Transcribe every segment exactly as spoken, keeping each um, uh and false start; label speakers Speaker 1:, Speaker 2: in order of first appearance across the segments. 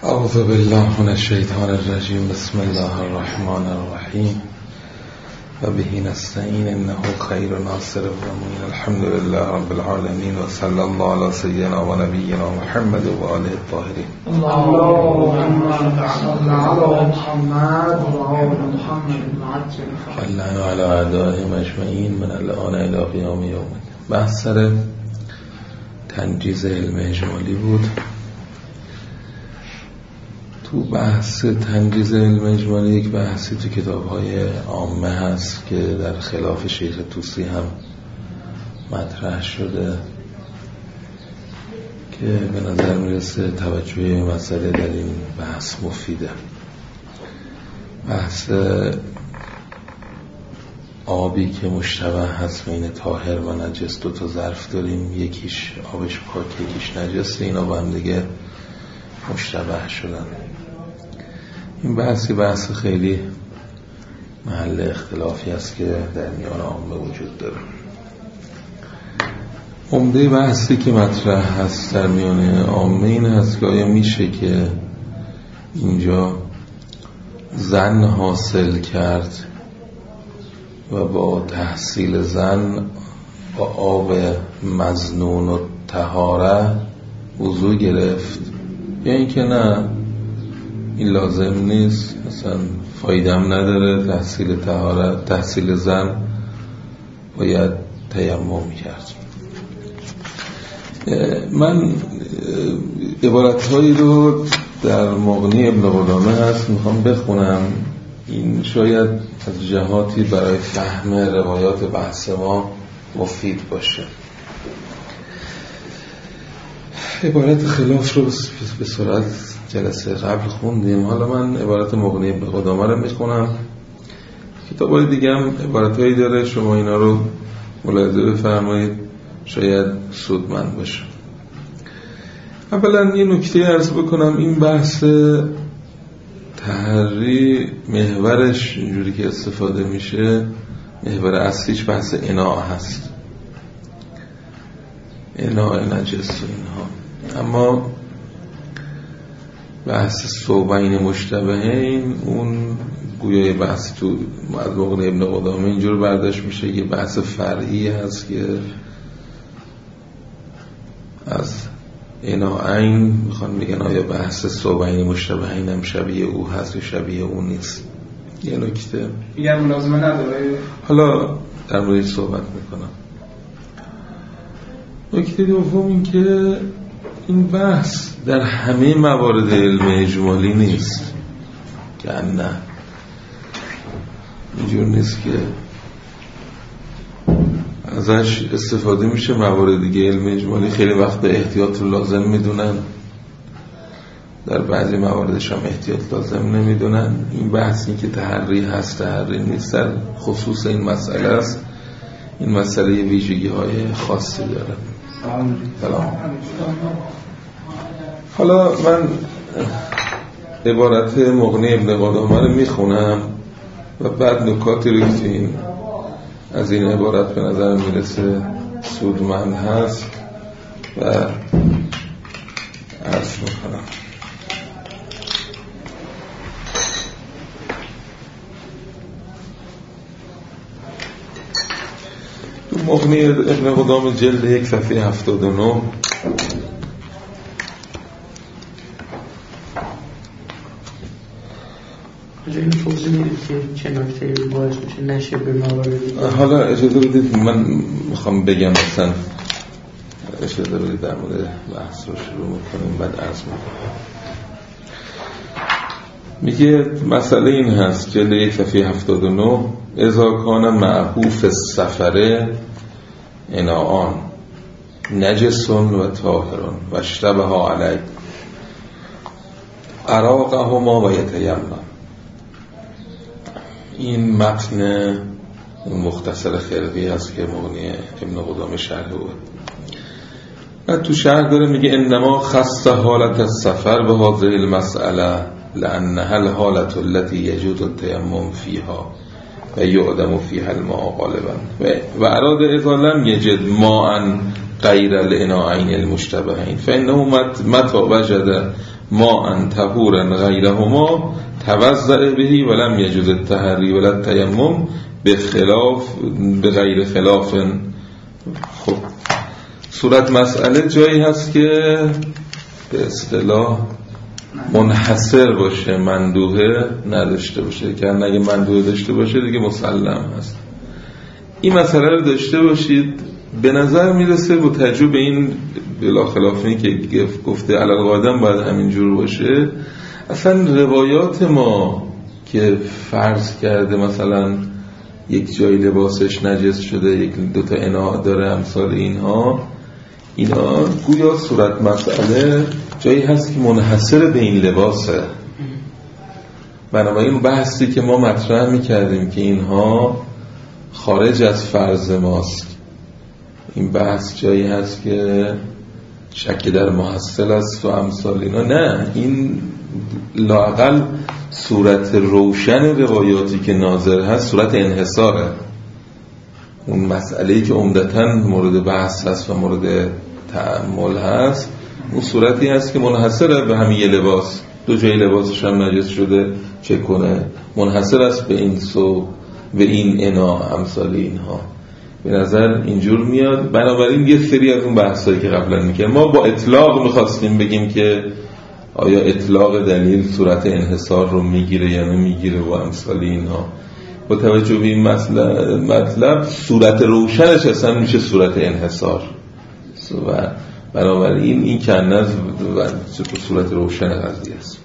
Speaker 1: اعوذ بالله من الشیطان الرجیم. بسم الله الرحمن الرحیم و به نستعین انه خیر ناصر و معین. الحمد لله رب العالمین و صلی الله علی سیدنا و نبینا محمد و آله الطاهرین.
Speaker 2: اللهم صل علی محمد و آل محمد
Speaker 1: الله و علی اعدائهم اجمعین من الان الی قیام یوم. بحث سر تنجیز علم اجمالی بود. تو بحث تنجیز علم اجمالی یک بحثی تو کتاب‌های عامه هست که در خلاف شیخ طوسی هم مطرح شده که به نظر میرسه توجه مسئله در این بحث مفیده. بحث آبی که مشتبه هست بین طاهر و نجس، دو تا ظرف داریم، یکیش آبش پاک یکیش نجسه، اینا با هم دیگه مشتبه شدن. این بحثی بحث خیلی محل اختلافی است که در میان عامه وجود داره. عمده بحثی که مطرح هست در میان عامه این هست که آیا میشه که اینجا زن حاصل کرد و با تحصیل زن با آب مظنون و طهاره وضو گرفت، یا اینکه نه این لازم نیست، مثلا فایده هم نداره، تحصیل طهارت تحصیل زن باید تیمم کرد. من عبارتهایی رو در مغنی ابن قدامه هست میخوام بخونم. این شاید از جهاتی برای فهم روایات بحث ما مفید باشه. عبارت خلاف رو به سرعت جلسه قبل خوندیم، حالا من عبارت مغنی ابن قدامه رو میخونم. کتاب‌های دیگه هم عبارتهایی داره، شما اینا رو ملاحظه بفرمایید، شاید سودمند باشه. اولا یه نکته عرض بکنم، این بحث تحری محورش اینجوری که استفاده میشه، محور اصلیش بحث اناء هست، اناء نجس و اینها. اما بحث ثوبین مشتبهین اون گویای بحث تو از مغنی ابن قدامه اینجور برداشت میشه یه بحث فرعی هست که از اناءین میخوان میگن آیا بحث ثوبین مشتبهین هم شبیه او هست یا شبیه او نیست. یه نکته
Speaker 2: دیگر ملازمه نداره،
Speaker 1: حالا در موردش صحبت میکنم. نکته دوم این که این بحث در همه موارد علم اجمالی نیست که نه اینجور نیست که ازش استفاده میشه موارد دیگه علم اجمالی خیلی وقت به احتیاط رو لازم میدونن، در بعضی مواردش هم احتیاط لازم نمیدونن. این بحثی که تحری هست تحری نیست در خصوص این مسئله است. این مسئله ویژگی های خاصی داره. سلام. حالا من عبارت مغنی ابن قدامه رو میخونم و بعد نکاتی رو که این از این عبارت به نظر میرسه سودمند هست و عرض میکنم. مغنی ابن قدامه جلد یک صفحه هفتاد و نه
Speaker 3: این توضیح میدید که چه نکته باعث میشه نشه به موارد.
Speaker 1: حالا اجازه بدید من میخوام بگم، مثلا اجازه بدید در مورد بحث رو شروع میکنیم بعد عرض میکنم. میگه مسئله این هست، جلد یک صفحه هفتاد و نه، اذا کان معقوف السفره اناءان نجسون و طاهرون و اشتبه علی اراقهما و یتیمم. این متن مختصر خرقی هست که مغنی ابن قدامه شرح بود. و تو شرح داره میگه انما خص حالت السفر به هذه المسئله لانها الحالت التي يجوز التيمم فيها و یعدم فيها الماء غالبا و اراد اذا لم يجد ماء غیر الاناءین المشتبهین فانه متى وجد ما ان طهورا غیرهما توضأ بهی ولم یجوز التحری ولا التیمم به خلاف به غیر خلاف. خب صورت مسئله جایی هست که به اصطلاح منحصر باشه، مندوحه نداشته باشه، که اگه مندوحه داشته باشه دیگه مسلم هست. این مسئله رو داشته باشید. به نظر میرسه با تجربه این بلا خلافی که گفته علل قادم باید همینجور باشه. اصلا روایات ما که فرض کرده مثلا یک جای لباسش نجس شده، یک دوتا اناء داره، امثال اینها، اینا گویا صورت مسئله جایی هست که منحصر به این لباسه. بنابراین بحثی که ما مطرح میکردیم که اینها خارج از فرض ماست، این بحث جایی هست که شک در محصل است و امثال اینا، نه، این لااقل صورت روشن روایاتی که ناظر هست صورت انحصاره. اون مسئله‌ای که عمدتاً مورد بحث هست و مورد تأمل هست اون صورتی هست که منحصره به همین یه لباس، دو جای لباسش هم نجس شده چه کنه، منحصر است به این سو به این انا امثال اینها. به نظر اینجور میاد. بنابراین یه سری از اون بحثایی که قبلا میکنه ما با اطلاق میخواستیم بگیم که آیا اطلاق دلیل صورت انحصار رو میگیره یا نمیگیره و امثال اینها. با توجه به این مطلب صورت روشنش اصلا میشه صورت انحصار و بنابراین این کنه و صورت روشن قضیه است.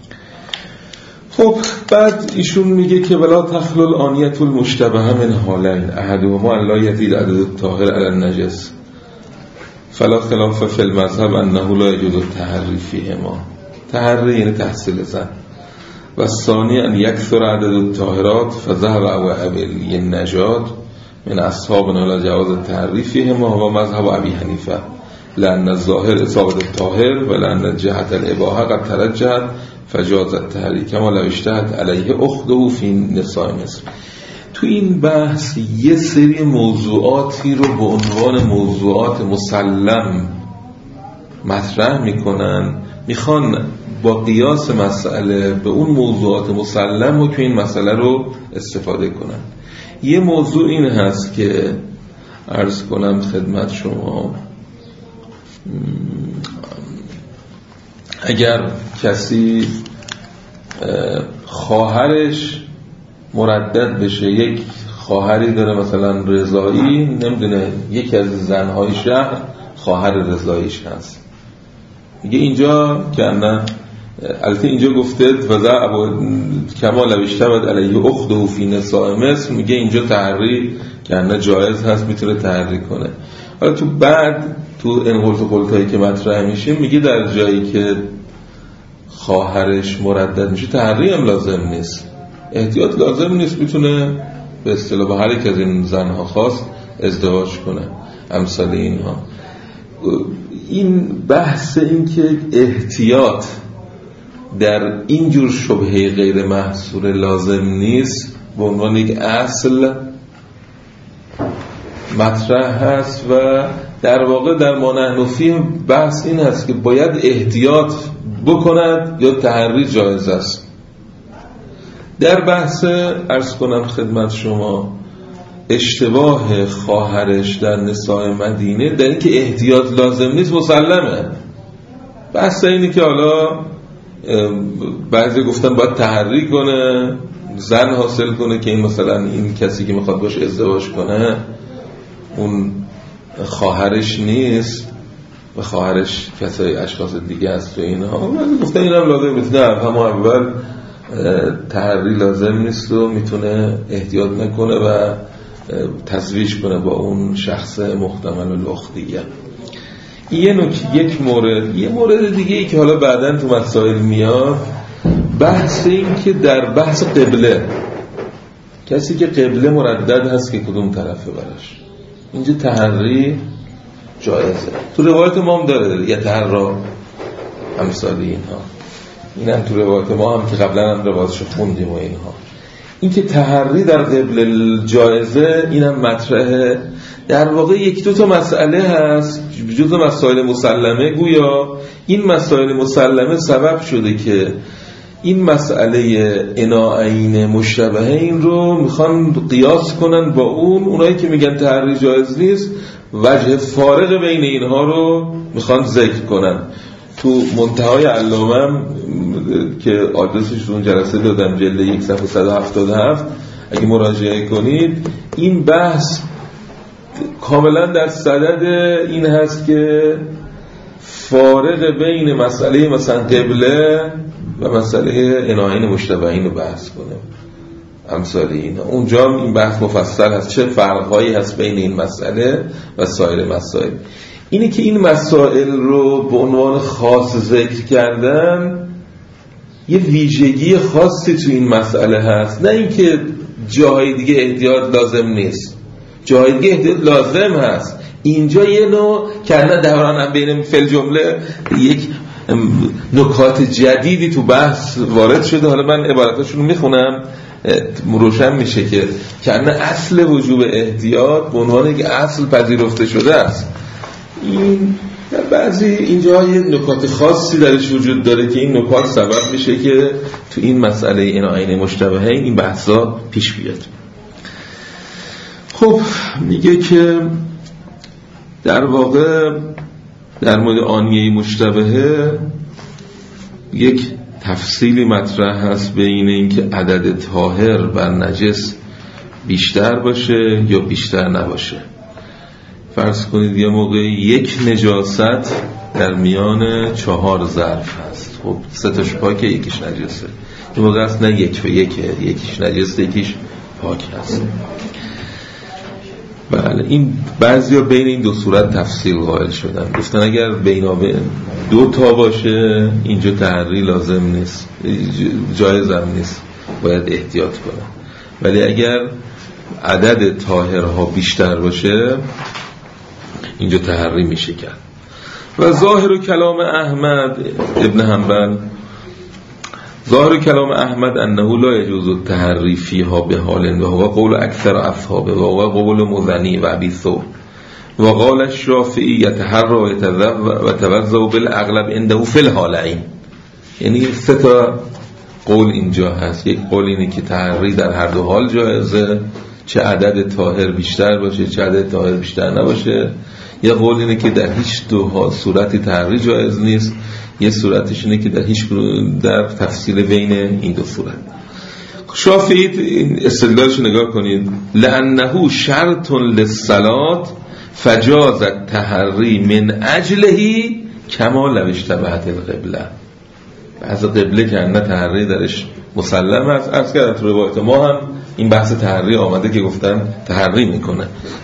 Speaker 1: خب بعد ایشون میگه که ولا تخلو الآنیة المشتبه من حالین احدهما ان لا یزید عدد الطاهر علی النجس فلا خلاف فی المذهب انه لا یجوز التحری فیهما. تحری یعنی تحصیل زن. و الثانی ان یکثر عدد الطاهرات فذهب ابی النجاد من اصحابنا لا جواز التحری فیهما و مذهب ابی حنیفه لأن الظاهر اصابة الطاهر و لأن جهت الاباحه قد ترجحت فجاز التحری کما لو اشتهت علیه اخته فی نساء مصر. تو این بحث یه سری موضوعاتی رو به عنوان موضوعات مسلم مطرح میکنن، میخوان با قیاس مسئله به اون موضوعات مسلم و که این مسئله رو استفاده کنن. یه موضوع این هست که عرض کنم خدمت شما، اگر کسی خواهرش مردد بشه، یک خواهری داره مثلا رضایی، نمیدونه یکی از زنهای شهر خواهر رضاییش هست، میگه اینجا که نه، البته اینجا گفته وضع کما لو اشتبهت علیه اخته فی نساء مصر، میگه اینجا تحری که نه جایز هست، میتونه تحری کنه. حالا تو بعد تو این قلت و قلتایی که مطرح میشه میگه در جایی که خواهرش مردد میشه تحری هم لازم نیست، احتیاط لازم نیست، میتونه به اصطلاح با هر یک از این زنها خواست ازدواج کنه امثال اینها. این بحث این که احتیاط در اینجور شبهه غیر محصور لازم نیست به عنوان یک اصل مطرح هست و در واقع در ما نحن فیه بحث این هست که باید احتیاط بکند یا تحری جایز است. در بحث عرض کنم خدمت شما اشتباه خواهرش در نساء مدینه در این که احتیاط لازم نیست مسلمه. بحث اینه که حالا بعضی گفتن باید تحری کنه، زن حاصل کنه که این مثلا این کسی که میخواد باش ازدواج کنه اون خواهرش نیست و خواهرش کسای اشخاص دیگه است و اینها. من گفتم اینم لازم نیست، نه همه اول تحری لازم نیست و میتونه احتیاط نکنه و تزویج کنه با اون شخص محتمل الاختیه. یه نکته، یک مورد. یه مورد دیگه ای که حالا بعداً تو مسائل میاد، بحث این که در بحث قبله کسی که قبله مردد هست که کدوم طرفه براش، اینجا تحری جایزه. تو روایت ما هم داره یه تحرا امثال اینها، این هم تو روایت ما هم که قبلا هم روایتشو خوندیم و اینها. این که تحری در قبل جایزه این هم مطرحه. در واقع یک دو تا مسئله هست جزء مسائل مسلمه. گویا این مسائل مسلمه سبب شده که این مسئله اناعین مشتبهین رو میخوان قیاس کنن با اون. اونایی که میگن تحری جایز نیست وجه فارق بین اینها رو میخوان ذکر کنن. تو منتهای علامه که آدرسش رو اون جلسه دادم، جلد یک صفحه صد و هفتاد و هفت، اگه مراجعه کنید این بحث کاملا در صدد این هست که فارق بین مسئله مثلا قبله و مسئله اناعین مشتبهین رو بحث کنه. امثال این اونجا این بحث مفصل هست چه فرقهایی هست بین این مسئله و سایر مسائل. اینه که این مسائل رو به عنوان خاص ذکر کردن یه ویژگی خاصی تو این مسئله هست، نه اینکه جاهای دیگه احتیاط لازم نیست، جاهای دیگه احتیاط لازم هست. اینجا یه نوع کنه دوران بین فل جمله یک نکات جدیدی تو بحث وارد شده. حالا من عبارتاشون رو میخونم روشن میشه که کنه اصل وجوب احتیاط به عنوان یک اصل پذیرفته شده است. این در بعضی اینجا یه نکات خاصی درش وجود داره که این نکات سبب میشه که تو این مسئله اناعین مشتبهین این بحثا پیش بیاد. خب میگه که در واقع در مورد آنیه مشتبهه یک تفصیلی مطرح هست بین اینکه عدد طاهر بر نجس بیشتر باشه یا بیشتر نباشه. فرض کنید یه موقع یک نجاست در میان چهار ظرف هست، خب سه تاش پاکه یکیش نجسه. یه موقع هست نه یک به یکه، یکیش نجسه یکیش پاک هست. بله این بعضیا بین این دو صورت تفصیل قائل شدن، گفتن اگر بینابین دو تا باشه اینجا تحری لازم نیست، جایز هم نیست، باید احتیاط کنه. ولی اگر عدد طاهرها بیشتر باشه اینجا تحری میشه کرد. و ظاهر کلام احمد ابن حنبل، ظاهر کلام احمد انه لا يجوز التحری فيها بحال و هو قول اکثر اصحابه و هو قول مزنی و ابی ثور و قال الشافعی يتحرى و توضأ بالاغلب عنده في الحالين. یعنی سه تا قول اینجا هست. یک قول اینه که تحری در هر دو حال جایزه، چه عدد طاهر بیشتر باشه چه عدد طاهر بیشتر نباشه. یه قول اینه که در هیچ دو صورتی تحری جایز نیست. یه صورتش اینه که در هیچ در تفصیل بین این دو صورت. شافعی استدلالش نگاه کنید، لانه شرط للصلاة فجاز التحری من اجله کما لو اشتبهت القبله. از قبله که نه تحری درش مسلم هست. عرض کردم تو روایت ما هم این بحث تحری آمده که گفتن تحری میکنه.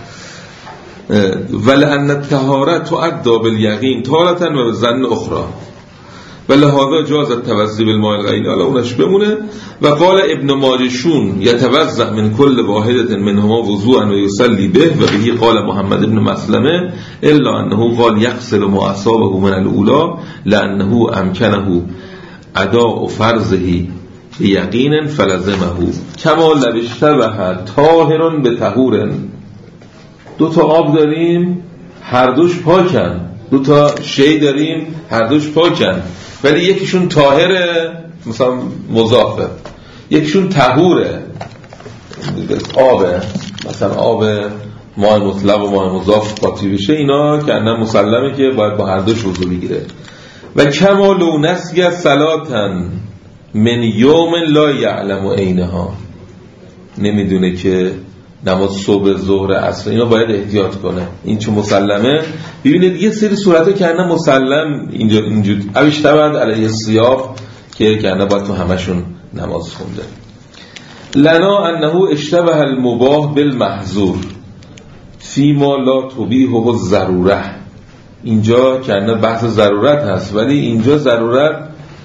Speaker 1: ولأن الطهارة تؤدى بالیقین تارة و بظن اخرى ولهذا جاز التوضؤ بالماء الغلیظ. حالا اونش بمونه. و قال ابن ماجشون يتوضأ من كل واحدة منهما وضوءا ويصلي به و به قال محمد ابن مسلمه الا انه قال يغسل ما اصابه من الاولى لانه امكنه اداء فرضه بيقين فلزمه كما لو اشتبه طاهر بطهور. دو تا آب داریم هر دوش پاکن، دو تا شی داریم هر دوش پاکن، ولی یکیشون طاهره مثلا مضافه، یکیشون طهوره آبه، مثلا آب ماء مطلق و ماء مضاف قاطی بشه، اینا که انم مسلمه که باید با هر دوش وضو بگیره. و کما لو نسی صلاتن من یوم لا یعلم عینها، نمیدونه که نماز صبح ظهر عصر اینا باید احتیاط کنه. این چون مسلمه. ببینید یه سری صورته که انه مسلم اینجا اینجور اوش تبند علیه سیاق که کنه باید تو همشون نماز خونده. لنا انه اشتبه المباح بالمحظور فیما لا تبیحه الضروره. اینجا کنه بحث ضرورت هست، ولی اینجا ضرورت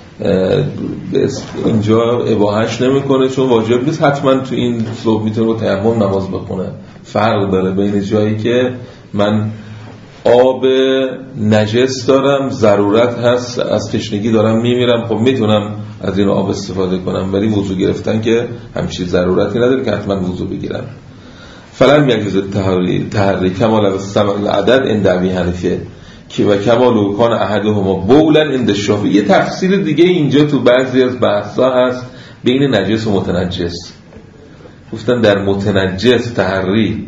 Speaker 1: اینجا اباحش نمیکنه چون واجب نیست حتما تو این صبح میتونه با تیمم نماز بخونه. فرق داره بین جایی که من آب نجس دارم ضرورت هست از تشنگی دارم میمیرم، خب میتونم از این آب استفاده کنم، ولی وضو گرفتن که همچین ضرورتی نداره که حتما وضو بگیرم. فلم یجوز التحری تحری کمال استمر العدد عند ابی حنیفه که و کمال و کان احدهما بولا عند الشافعی. یه تفسیر دیگه اینجا تو بعضی از بحثا هست بین نجس و متنجس. گفتن در متنجس تحری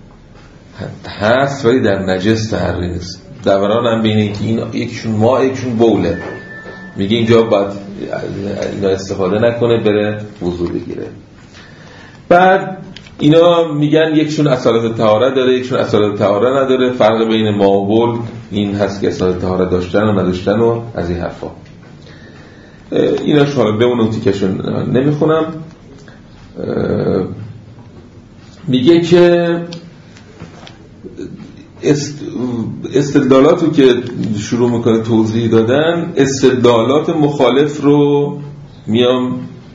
Speaker 1: هست ولی در نجس تحری نیست. دوران هم بین اینکه این یکشون ما یکشون بوله، میگه اینجا باید اینا استفاده نکنه بره وضو بگیره. بعد اینا میگن یکشون اصالت طهارت داره یکشون اصالت طهارت نداره. فرق بین ما و بول این هست که اصالت طهارت داشتن و نداشتن و از این حرفا. اینا شما به اون تیکشون نمیخونم. میگه که استدلالاتو که شروع میکنه توضیح دادن، استدلالات مخالف رو میام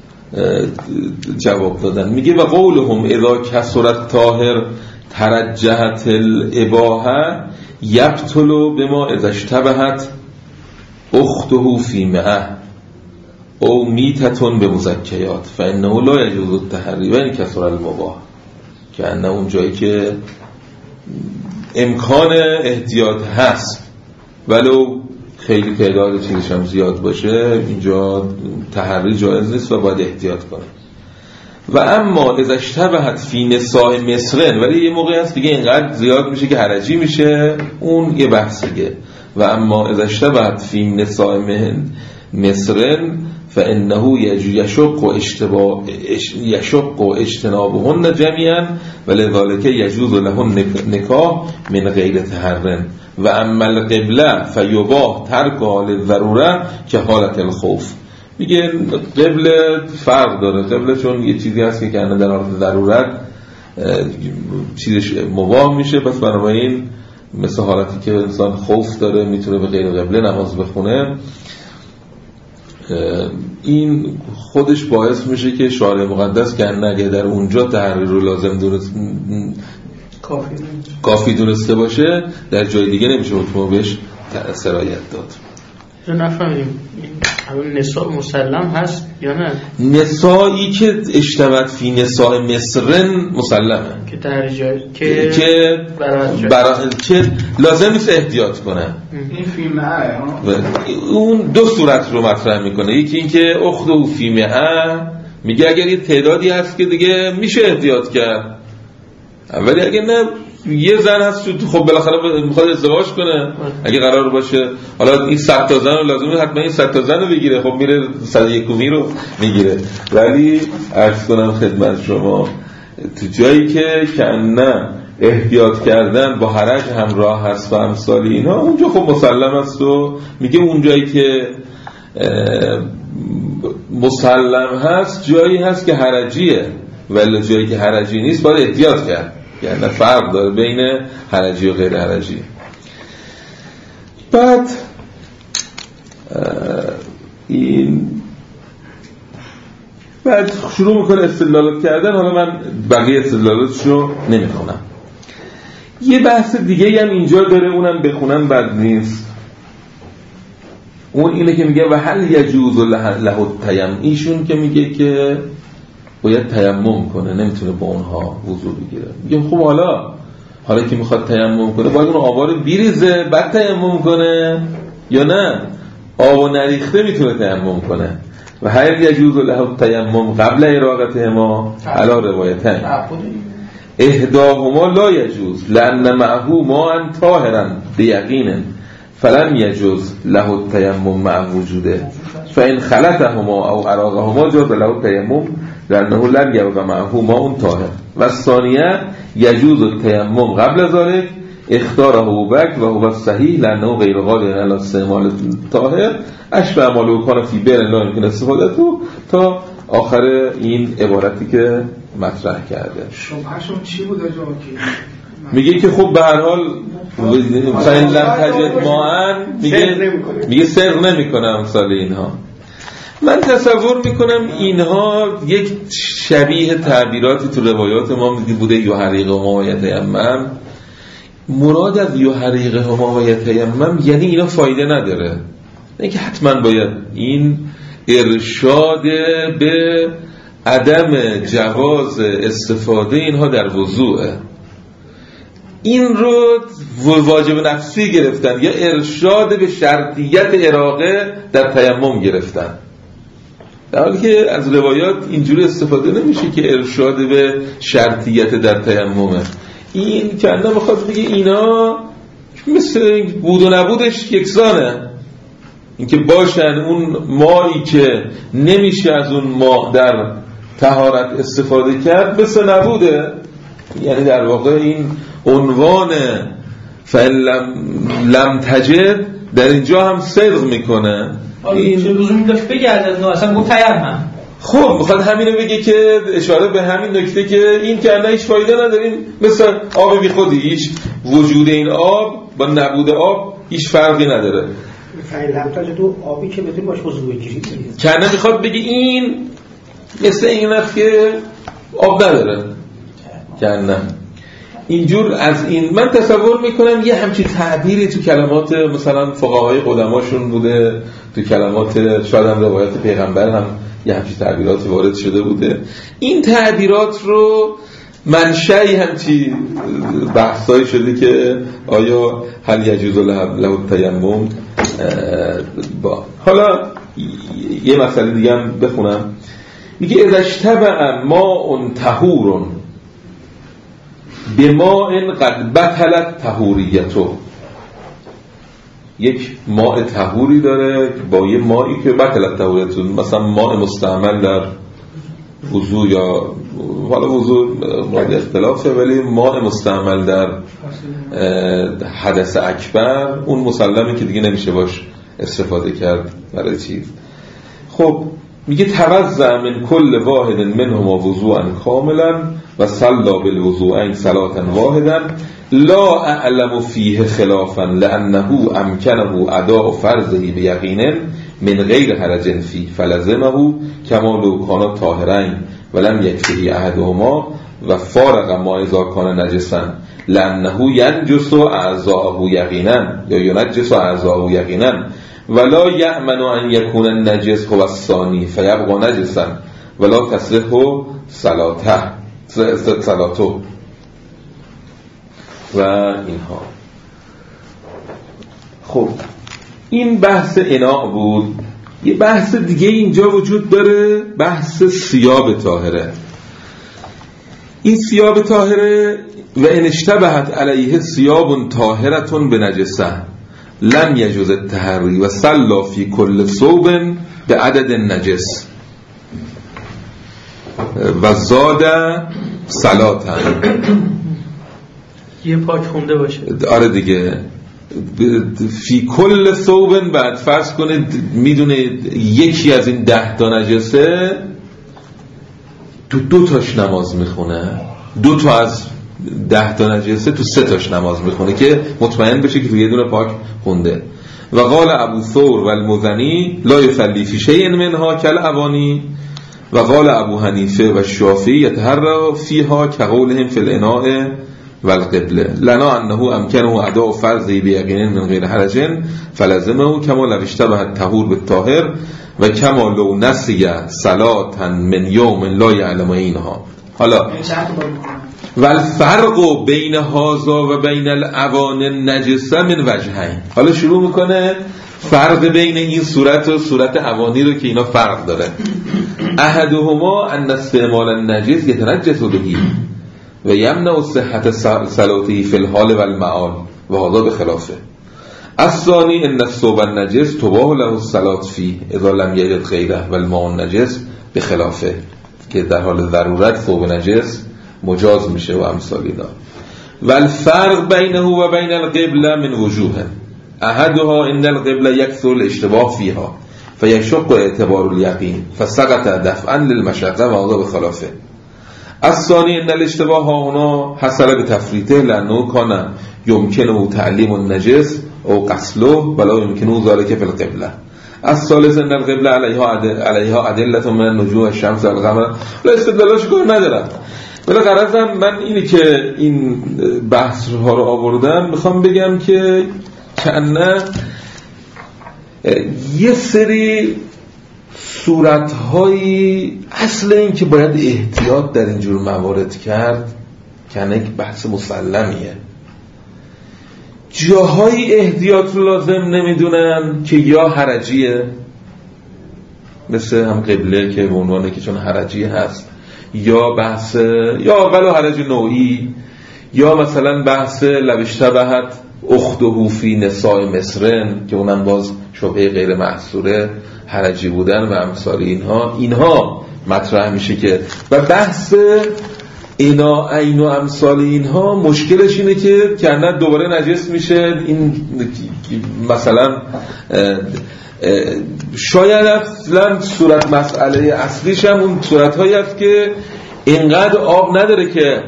Speaker 1: جواب دادن. میگه و قولهم اذا کسرت طاهر ترجحت الاباحه یبطل بما اذا اشتبهت اخته فی معه او میتتون به مزکیات فانه لا یجوز التحری و این کسر المباح، که انه اون جایی که امکان احتیاط هست ولو خیلی تعداد چیزش هم زیاد باشه اینجا تحری جایز نیست و باید احتیاط کنه. و اما اذا اشتبهت فی نساء مصرن، ولی یه موقعی هست دیگه اینقدر زیاد میشه که حرجی میشه، اون یه بحث دیگه. و اما اذا اشتبهت فی نساء مصرن فانه یشق و اشتباه یشق و اجتنابهن جميعا ولذلك یجوز لهن نکاح من غیر تحرن و اما القبله فیباح ترکها للضروره که حالت الخوف. میگه قبله فرق داره. قبله چون یه چیزی هست که کنه در حالت ضرورت چیزش مباح میشه، پس بنابراین مثل حالتی که انسان خوف داره میتونه به غیر قبله نماز بخونه. این خودش باعث میشه که شارع مقدس که اگه در اونجا تحریر رو لازم دونست کافی, کافی دونسته باشه در جای دیگه نمیشه حکم بهش سرایت داد.
Speaker 3: نفهمیم این نساء مسلم هست یا نه؟
Speaker 1: نسایی که اشتبهت فی نساء مصرن مسلمه
Speaker 3: که تحریجای که
Speaker 1: که برای که لازم نیست احتیاط کنه.
Speaker 2: این فیمه
Speaker 1: اون دو صورت رو مطرح میکنه. یکی این که اخت و فیمه میگه اگر یه تعدادی هست که دیگه میشه احتیاط کرد، ولی اگر نه یه زن هست خب بالاخره میخواد ازدواج کنه، اگه قرار باشه حالا این صد تا زن رو لازمه حتما این صد تا زن رو بگیره، خب میره صد یکمی رو میگیره. ولی عرض کنم خدمت شما تو جایی که کنه احتیاط کردن با حرج همراه هست و امثال اینا، اونجا خب مسلم است. و میگه اون جایی که مسلم هست جایی هست که حرجیه، ولی جایی که حرجی نیست باید احتیاط کرد. یعنی فرق داره بین حرجی و غیر حرجی. بعد این بعد شروع میکنه استدلالات کردن. حالا من بقیه استدلالاتشو نمیخونم. یه بحث دیگه هم اینجا داره، اونم بخونم بد نیست. اون اینه که میگه و هل یجوز له التیمم. ایشون که میگه که باید تیمم کنه، نمیتونه با اونها وضو بگیره. میگم خب حالا حالا که میخواد تیمم کنه باید اون آبا رو بیریزه بعد تیمم کنه یا نه آب و نریخته میتونه تیمم کنه؟ و هل یجوز له التیمم قبل اراقتهما علی روایتین احداهما لا یجوز لان معه ماء طاهرا بیقین فلم یجوز له التیمم مع وجوده فان خلطهما او اراقهما جاز له التیمم لانه لم یبق معه ماء طاهر. و الثانیه یجوز التیمم قبل ذلك اختاره ابوبکر و هو الصحیح لانه غیر قادر علی استعمال طاهر اشبه ما لو کان فی بئر لا یمکن استفادته تا آخر این عبارتی که مطرح کرده.
Speaker 2: شبهشون چی بود آجا که
Speaker 1: میگه که خب به هر حال فإن لم تجد ماء میگه میگه سر نمیکنه امثال اینها. من تصور میکنم اینها یک شبیه تعبیراتی تو روایات ما بوده یحریق ما و یتیمم. مراد از یحریق ما و یتیمم یعنی اینا فایده نداره، نه که حتما باید این ارشاد به عدم جواز استفاده اینها در وضوعه. این رو واجب نفسی گرفتن یا ارشاد به شرطیت اراقه در تیمم گرفتن، در حالی که از روایات اینجوری استفاده نمیشه که ارشاد به شرطیت در تیممه. این که اندام بخواد بگه اینا مثل بود و نبودش یکسانه، اینکه باشن اون مایی که نمیشه از اون ما در طهارت استفاده کرد مثل نبوده. یعنی در واقع این عنوان فلم لم تجد در اینجا هم صدق میکنه.
Speaker 4: این لزومی داشت بگه از اصلا گفت تیمم.
Speaker 1: خب میخواد همینو بگه که اشاره به همین نکته که این که نه هیچ فایده نداریم، مثل آب بی خودی، هیچ وجود این آب با نبود آب هیچ فرقی نداره.
Speaker 3: فعلا تا دو آبی که بتونی باش وضو بگیری
Speaker 1: کنه میخواد بگه این مثل این وقت که آب نداره کنه. اینجور از این من تصور میکنم یه همچین تعبیری تو کلمات مثلا فقهای قدماشون بوده، تو کلمات شاید هم روایت پیغمبر هم یه همچین تعبیراتی وارد شده بوده. این تعبیرات رو منشأی همچین بحثایی شده که آیا هل یجوز له التیمم با. حالا یه مسئله دیگه هم بخونم، میگه اذا اشتبع ماء طهور بماء قد بطلت طهوریته. یک ماء طهوری داره با یه مائی که بطلت طهوریته، مثلا ماء مستعمل در وضو یا حالا وضو مورد اختلافه، ولی ماء مستعمل در حدث اکبر اون مسلمه که دیگه نمیشه باش استفاده کرد برای چیز. خب میگه توزع من کل واحد منهما وضوءا کاملا و صلی بالوضوءین صلاة واحدا لا اعلم فیه خلافا لانه امکنه اداء فرضه بیقین من غیر حرج فی فلزمه کما لو کان طاهرین ولم یکفه احدهما و فارق ما اذا کان نجسا لانه ینجس اعضاءه یقینا یا ینجس اعضاءه یقینا ولا یأمن ان یکون النجس هو الثانی فیبقى نجسا ولا تصلح صلاته صلاته و اینها. خب این بحث اناء بود. یه بحث دیگه اینجا وجود داره، بحث ثیاب طاهره. این ثیاب طاهره و ان اشتبهت علیه ثیاب طاهره بنجسه لم یجوز التحری و صلی فی کل ثوب به عدد نجس و زاد صلاتن.
Speaker 4: یه پاک خونده باشه.
Speaker 1: آره دیگه، فی کل ثوب، بعد فرض کنید میدونه یکی از این ده تا نجسه تو دو تاش نماز میخونه، دو تا از ده تا نجسه تو سه تاش نماز میخونه که مطمئن بشه که تو یه دونه پاک خونده. و قال ابو ثور و المزنی لا یصلی فی شیء منها کالاوانی و قال ابو حنیفه و شافعی یتحرى فیها کقولهم فی الاناء و القبله لنا انه امکنه اداء فرضه بیقین من غیر حرج فلزمه کما لو اشتبه الطهور بالطاهر و کما لو نسی صلاة من یوم لا یعلم اینها. حالا و الفرق بین هذا و بین الاوان النجسه من وجهین. حالا شروع میکنه فرق بین این صورت و صورت اوانی رو که اینا فرق داره. احدهما ان استعمال النجس یتنجس به و یمنع صحت صلاته فی الحال و المعال و هذا بخلافه. الثانی ان الثوب النجس تباح له الصلاة فيه اذا لم یجد غیره و الماء النجس بخلافه، که در حال ضرورت ثوب نجس مجاز میشه و امثال اینا. و الفرق بینه و بین القبله من وجوه احدها ان القبله یکثر الاشتباه فيها فیشق اعتبار الیقین فسقط دفعا للمشقه و هذا بخلافه. الثانی ان الاشتباه ها هنا حصل بتفریطه لانه کان یمکنه تعلیم النجس او غسله ولا یمکنه ذلك فی القبله. الثالث ان القبله علیها عدل علیها ادله من نجوم الشمس و القمر. لا استدلالش کار ندارم، ولی غرضم من اینه که این بحث ها رو آوردم میخوام بگم که کنه یه سری صورتهایی اصل این که باید احتیاط در اینجور موارد کرد که یک بحث مسلمیه. جاهای احتیاط رو لازم نمیدونن که یا حرجیه، مثل هم قبله که به عنوانه که چون حرجی هست، یا بحث یا اول حرج نوعی، یا مثلا بحث لوشتبهت اخته فی نساء مصرن که اونم باز شبهه غیر محصوره حرجی بودن و امثال اینها اینها مطرح میشه که و بحث اینا عین و امثال اینها مشکلش اینه که کنه دوباره نجس میشه. این مثلا شاید اصلا صورت مسئله اصلیش هم اون صورت هایی هست که اینقدر آب نداره که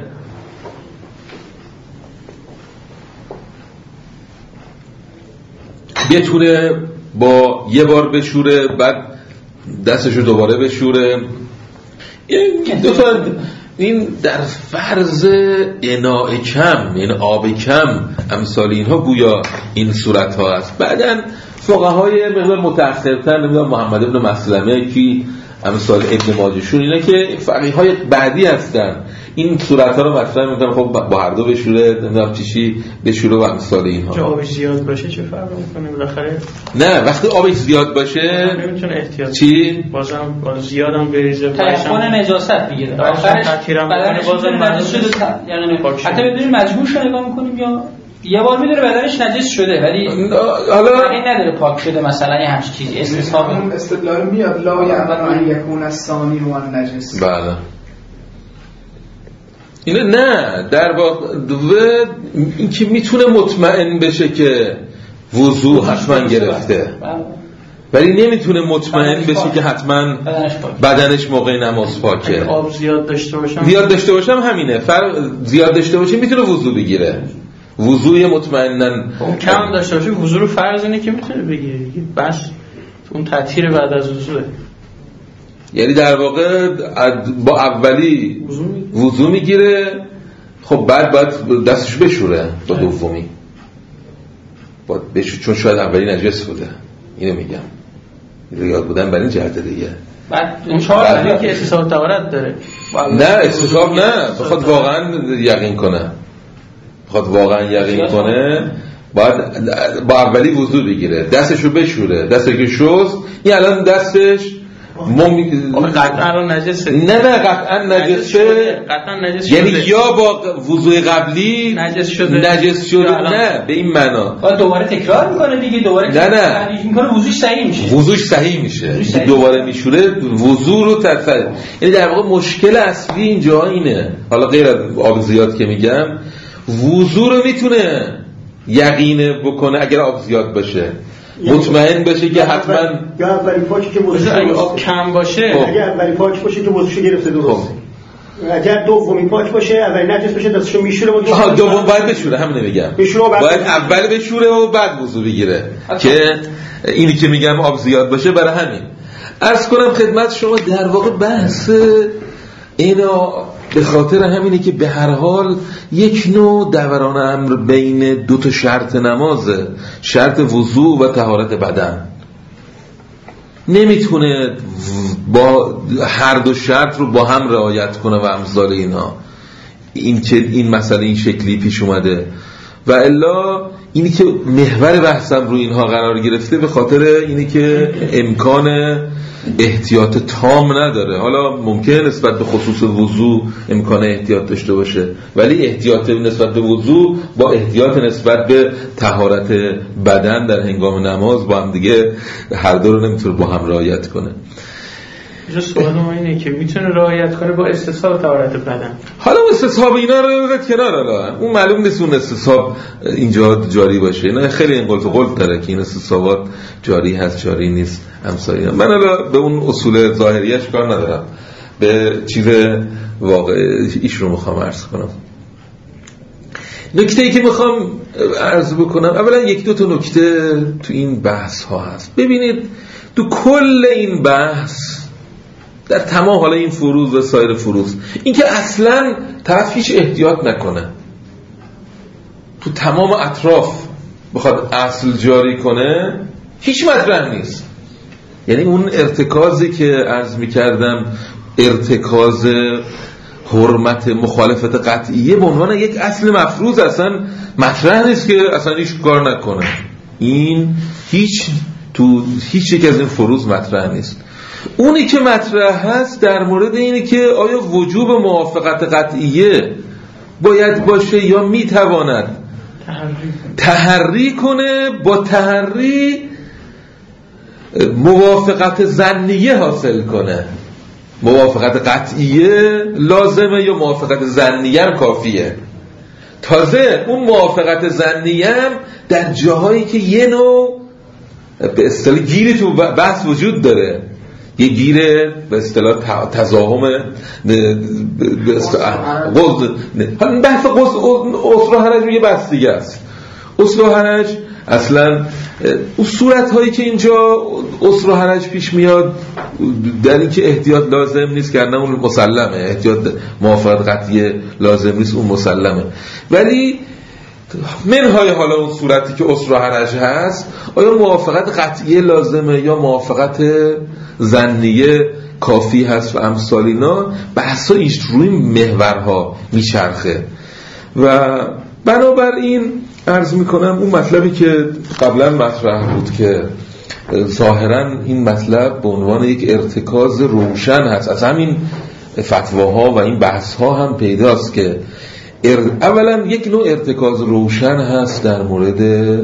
Speaker 1: بتونه با یه بار بشوره بعد دستشو دوباره بشوره. این دو تا این در فرض اناء کم، یعنی آب کم امثال اینها گویا این صورت ها هست. بعدن فقهای مقدار متأخرتر نمیدونم محمد ابن مسلمه کی امثال ابن ماجشون اینا که فقیه های بعدی هستن این صورت ها رو مطرح میکنن خب با هر دو بشوره نمیدونم چیشی بشوره و امثال اینها.
Speaker 3: چه آبش زیاد باشه چه فرق میکنه بالاخره؟
Speaker 1: نه وقتی آبش زیاد باشه
Speaker 3: نمیتونه احتیاط
Speaker 1: چی؟
Speaker 3: بازم باز زیادم بریزه
Speaker 4: تیقن نجاست میگیره آخرش بدنش بازم نجس شده یعنی حتی بدونیم مجبور شده نگاه میکنیم یا یه بار میدونه بدنش نجس شده ولی حالا این نداره پاک شده مثلا یه همچین چیزی استثناء
Speaker 2: اون استدلال میاد لا یعلم ان یکون الثانی هو النجس.
Speaker 1: بله اینه نه در واقع این که میتونه مطمئن بشه که وضو حتما گرفته ولی نمیتونه مطمئن بشه که حتما بدنش موقع نماز پاکه.
Speaker 3: آب زیاد داشته باشم
Speaker 1: زیاد داشته باشم همینه فرق زیاد داشته باشه میتونه وضو بگیره. وضوی مطمئنن
Speaker 3: کم داشته باشه وضو رو فرض اینه که میتونه بگیره دیگه بس اون تطهیر بعد از وضوئه.
Speaker 1: یعنی در واقع با اولی وضو میگیره خب بعد باید دستش بشوره با دومی باید بشوره چون شاید اولی نجس بوده. اینو میگم ریاض بودن برای این جهت دیگه.
Speaker 3: بعد اون چهار که استصحاب طهارت داره
Speaker 1: نه استصحاب نه بخواد واقعا یقین کنه بخواد واقعا یقین کنه باید با اولی وضو بگیره دستشو بشوره دستی که شست این الان دستش
Speaker 3: مم... قطعا نجسه
Speaker 1: نه نه قطعا نجسه
Speaker 3: قطعا نجس
Speaker 1: یعنی یا با وضوء قبلی
Speaker 3: نجس شده
Speaker 1: نجس شده نه به این معنا
Speaker 4: بعد دوباره تکرار میکنه دیگه دوباره
Speaker 1: نه نه
Speaker 4: میکنه وضوش صحیح میشه
Speaker 1: وضوش صحیح میشه صحیح. دوباره میشوره وضو رو تطهیر یعنی در واقع مشکل اصلی اینجا اینه حالا غیر از آب زیاد که میگم وضو رو میتونه یقینه بکنه اگر آب زیاد باشه مطمئن بشه که حتما
Speaker 5: یا اولی پاکی که وضوش
Speaker 3: اگه آب کم باشه
Speaker 5: خب. اگه اولی پاک باشه که وضوش گرفته درست خب. اگر دومی پاک باشه اولی نجس باشه دستشو میشوره و
Speaker 1: آها دوم باید بشوره همین میگم باید اول بشوره و بعد وضو بگیره که اینی که میگم آب زیاد باشه برای همین عرض کنم خدمت شما در واقع بحث اینا به خاطر همینه که به هر حال یک نوع دوران امر بین دو تا شرط نمازه شرط وضو و طهارت بدن نمیتونه با هر دو شرط رو با هم رعایت کنه و امثال اینا این که این مسئله این شکلی پیش اومده و الا اینی که محور بحثم رو اینها قرار گرفته به خاطر اینی که امکان احتیاط تام نداره. حالا ممکن نسبت به خصوص وضو امکان احتیاط داشته باشه ولی احتیاط نسبت به وضو با احتیاط نسبت به طهارت بدن در هنگام نماز با هم دیگه هر دو رو نمیتونه با هم رعایت کنه.
Speaker 3: اینجا سوال ما اینه که میتونه رعایت کنه با استصحاب طهارت بدن.
Speaker 1: حالا استصحاب اینا رو بذارید کنار حالا اون معلوم نیست اون استصحاب اینجا جاری باشه اینا خیلی این قلت و قلت داره که این استصحابات جاری هست جاری نیست همسایه من حالا به اون اصول ظاهریش کار ندارم به چیز واقعی ایش رو میخوام عرض کنم. نکته ای که میخوام عرض بکنم اولا یک دو تا نکته تو این بحث ها هست. ببینید تو کل این بحث در تمام حالا این فروض و سایر فروض این که اصلا طرف هیچ احتیاط نکنه تو تمام اطراف بخواد اصل جاری کنه هیچ مطرح نیست. یعنی اون ارتکازی که عرض میکردم ارتکاز حرمت مخالفت قطعیه به عنوان یک اصل مفروض اصلا مطرح نیست که اصلا هیچ کار نکنه. این هیچ تو هیچ یک از این فروض مطرح نیست. اونی که مطرح هست در مورد اینه که آیا وجوب موافقت قطعیه باید باشه یا میتواند تحری کنه، با تحری موافقت ظنیه حاصل کنه. موافقت قطعیه لازمه یا موافقت ظنیه کافیه؟ تازه اون موافقت ظنیه هم در جاهایی که یه نوع به اصطلاح گیری تو بحث وجود داره، یه گیره به اصطلاح تضاهم به اصطلاح قصد، بحث عسر و حرج یه بحث دیگه است. عسر و حرج اصلا اون صورت هایی که اینجا عسر و حرج پیش میاد در این که احتیاط لازم نیست که نه اون مسلمه، احتیاط موافقت قطعی لازم نیست اون مسلمه، ولی منهای حالا اون صورتی که عسر و حرج هست آیا موافقت قطعی لازمه یا موافقت ظنیه کافی هست و امثال اینا، بحثا ایش روی محورها میچرخه. و بنابراین عرض میکنم اون مطلبی که قبلا مطرح بود که ظاهرا این مطلب به عنوان یک ارتکاز روشن هست از همین فتواها و این بحثها هم پیداست که اولا یک نوع ارتکاز روشن هست در مورد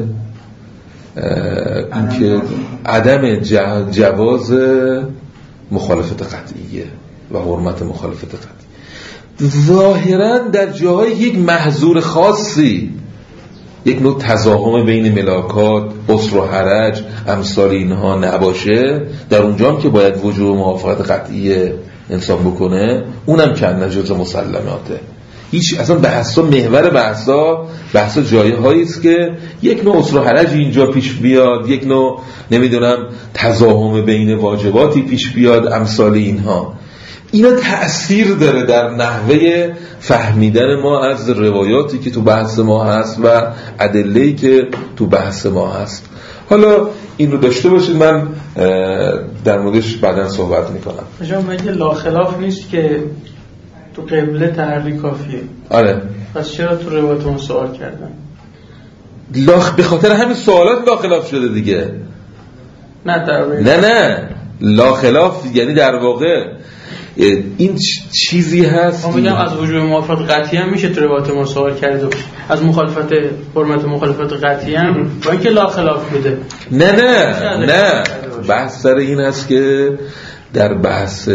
Speaker 1: اینکه عدم جواز مخالفت قطعیه و حرمت مخالفت قطعی ظاهرا در جاهای یک محظور خاصی، یک نوع تضاهم بین ملاکات، عسر و حرج، امثال اینها نباشه، در اونجا هم که باید وجوب موافقت قطعی انسان بکنه، اونم کن نجاز مسلماته. هیچ اصلا بحثا محور بحثا بحثا جایهایی است که یک نوع عسر و حرج اینجا پیش بیاد، یک نوع نمیدونم تضاهم بین واجباتی پیش بیاد، امثال اینها. اینا تأثیر داره در نحوه فهمیدن ما از روایاتی که تو بحث ما هست و ادله‌ای که تو بحث ما هست. حالا این رو داشته باشید، من در موردش بعداً صحبت میکنم.
Speaker 3: شما میگه لا خلاف نیست که تو قبله تحری کافیه.
Speaker 1: آره.
Speaker 3: پس چرا تو روایت اون سوال کردن؟
Speaker 1: لا به خاطر همین سوالات لا خلاف شده دیگه.
Speaker 3: نه در واقع
Speaker 1: نه نه لا خلاف یعنی در واقع این چیزی هست.
Speaker 3: من میگم از وجوب موافقت قطعی هم میشه تو روایت ما سوال کرده باشه، از مخالفت حرمت مخالفت قطعی هم با اینکه لا خلاف بوده.
Speaker 1: نه نه نه بحث سر این است که در بحث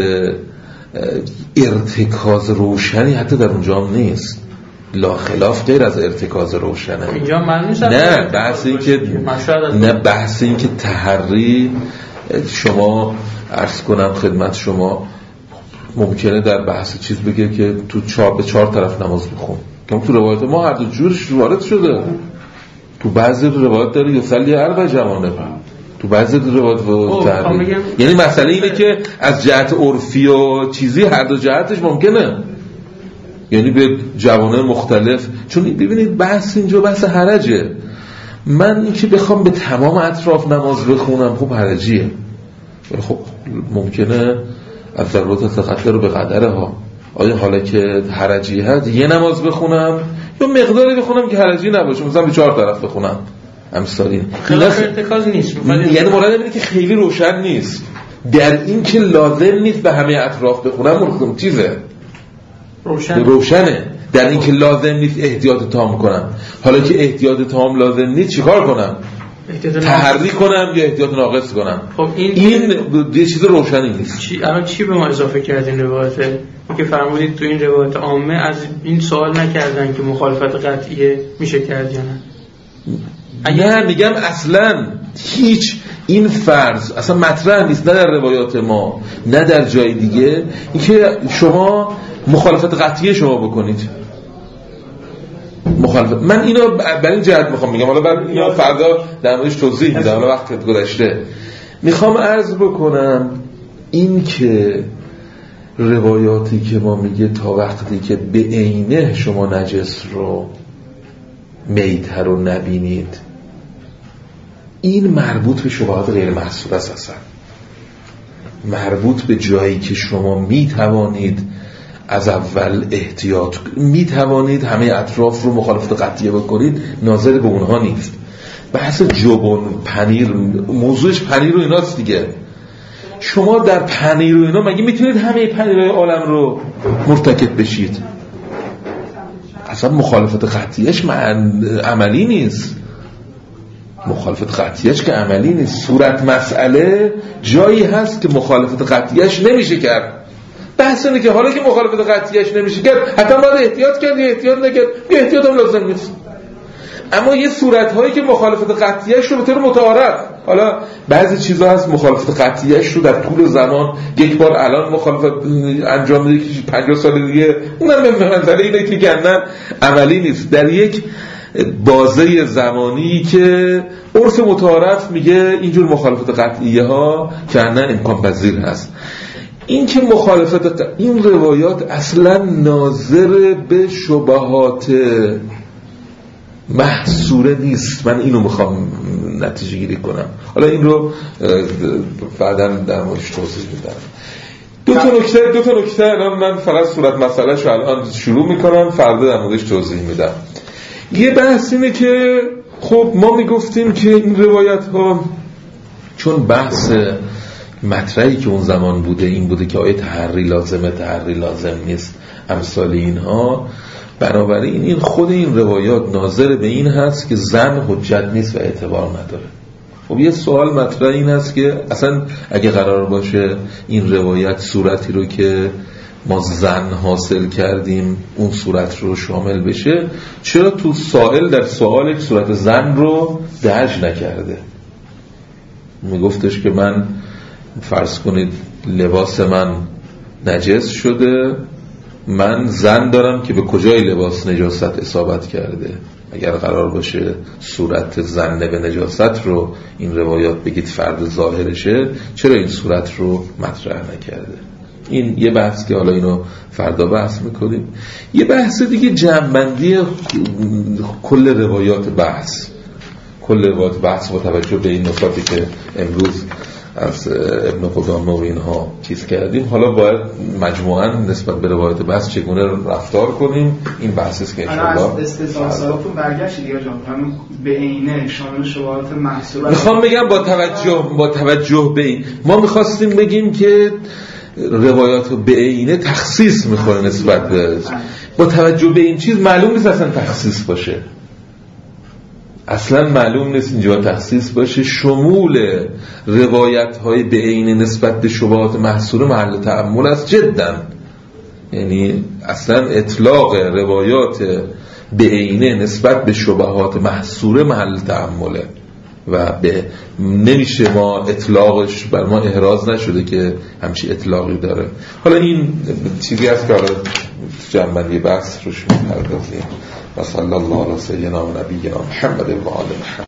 Speaker 1: ارتکاز روشنی حتی در اونجا هم نیست. لا خلاف غیر از ارتکاز روشنه.
Speaker 3: اینجا من نیست.
Speaker 1: نه بحث این که نه بحث این که تحری، شما عرض کنم خدمت شما ممکنه در بحث چیز بگه که تو چهار به چهار طرف نماز بخون، که تو روایت ما هر دو جورش وارد شده. تو بعضی روایت داره یصلی اربع جوانب، تو بعضی روایت وارد. یعنی مسئله اینه که از جهت عرفی و چیزی هر دو جهتش ممکنه، یعنی به جوانب مختلف. چون ببینید بحث اینجا بحث حرجه. من اینکه بخوام به تمام اطراف نماز بخونم خب حرجیه، خب ممکنه از ضرورت تقدر رو به قدره ها. آیا حالا که حرجی هست یه نماز بخونم یا مقداری بخونم که حرجی نباشه، مثلا به چهار طرف بخونم امثال این
Speaker 3: خلاف ارتکاز نیست.
Speaker 1: یعنی مورد اینه که خیلی روشن نیست در این که لازم نیست به همه اطراف بخونم. اون چیزه
Speaker 3: روشن
Speaker 1: روشنه در این که لازم نیست احتیاط تام کنم. حالا که احتیاط تام لازم نیست چیکار کنم؟ تحری کنم یا احتیاط ناقص کنم؟
Speaker 3: خب این
Speaker 1: این یه چیز روشنی نیست.
Speaker 3: چی الان چی به ما اضافه کردین روایته که فرمودید تو این روایت عامه از این سوال نکردن که مخالفت قطعیه میشه کرد یا نه؟
Speaker 1: نه میگم اصلا هیچ این فرض اصلا مطرح نیست، نه در روایات ما نه در جای دیگه، اینکه شما مخالفت قطعیه شما بکنید. مخالفت من اینو برای این جهت میخوام میگم، حالا بعد اینو فردا در موردش توضیح میدم، حالا وقت گذشته. میخوام عرض بکنم این که روایاتی که ما میگه تا وقتی که به عینه شما نجس رو میتر رو نبینید، این مربوط به شبهات غیر محصور است. اصلا مربوط به جایی که شما می توانید از اول احتیاط می توانید همه اطراف رو مخالفت قطعیه بکنید، ناظر به اونها نیست. بحث جبن، پنیر، موضوعش پنیر و ایناست دیگه. شما در پنیر و اینا مگه میتونید همه پنیرهای عالم رو مرتکب بشید؟ اصلا مخالفت قطعیش عملی نیست. مخالفت قطعیش که عملی نیست. صورت مسئله جایی هست که مخالفت قطعیش نمیشه کرد. بحث اینه که حالا که مخالفت قطعیش نمیشه کرد، حتما باید احتیاط کرد یا احتیاط نکرد؟ احتیاط هم لازم نیست. اما یه صورت‌هایی که مخالفت قطعیش رو به طور متعارف، حالا بعضی چیزا هست مخالفت قطعیش رو در طول زمان یک بار الان مخالفت انجام میده که پنجاه سال دیگه اونم به منزله اینه که گندن عملی نیست. در یک بازه زمانی که عرف متعارف میگه اینجور مخالفت قطعیه ها کنن امکان پذیر هست. این که مخالفت این روایات اصلا ناظر به شبهات محصوره نیست. من اینو میخوام نتیجه گیری کنم. حالا این رو بعداً در موردش توضیح میدم. دو تا نکته دو تا نکته الان من فقط صورت مسئله‌شو الان شروع میکنم، فردا در موردش توضیح میدم. یه بحث اینه که خب ما میگفتیم که این روایت ها چون بحث مطرحی که اون زمان بوده این بوده که آیه تحری لازمه، تحری لازم نیست، امثال اینها، بنابراین این خود این روایات ناظر به این هست که زن حجت نیست و اعتبار نداره. خب یه سوال مطرح این هست که اصلا اگه قرار باشه این روایت صورتی رو که ما زن حاصل کردیم اون صورت رو شامل بشه، چرا تو سائل در سوال صورت زن رو درج نکرده؟ میگفتش که من فرض کنید لباس من نجس شده، من زن دارم که به کجای لباس نجاست اصابت کرده. اگر قرار باشه صورت زن به نجاست رو این روایات بگید فرد ظاهرشه، چرا این صورت رو مطرح نکرده؟ این یه بحث که حالا اینو فردا بحث میکنیم. یه بحث دیگه جمع‌بندی کل روایات بحث کل روایات بحث با توجه به این نکاتی که امروز از ابن قدامه و اینها چیز کردیم. حالا باید مجموعاً نسبت به روایت بحث چگونه رفتار کنیم. این بحثی است که ان شاء الله
Speaker 2: از استثناءاتون برگشتید یا جان هم به عینه شامل شبهات محصول.
Speaker 1: میخوام بگم با توجه با توجه به این ما میخواستیم بگیم که روایات به عینه تخصیص میخوره نسبت به با توجه به این چیز معلوم نیست اصلا تخصیص باشه. اصلا معلوم نیست اینجا تخصیص باشه. شمول روایت های به عینه نسبت به شبهات محصوره محل تأمل است جدا. یعنی اصلا اطلاق روایات به عینه نسبت به شبهات محصوره محل تأمله و به نمیشه ما اطلاقش بر ما احراز نشده که همچی اطلاقی داره. حالا این چیزی است که حالا جنبندی بحث روش می‌پردازیم. و صلی الله علی سیدنا و نبینا محمد و آل محمد.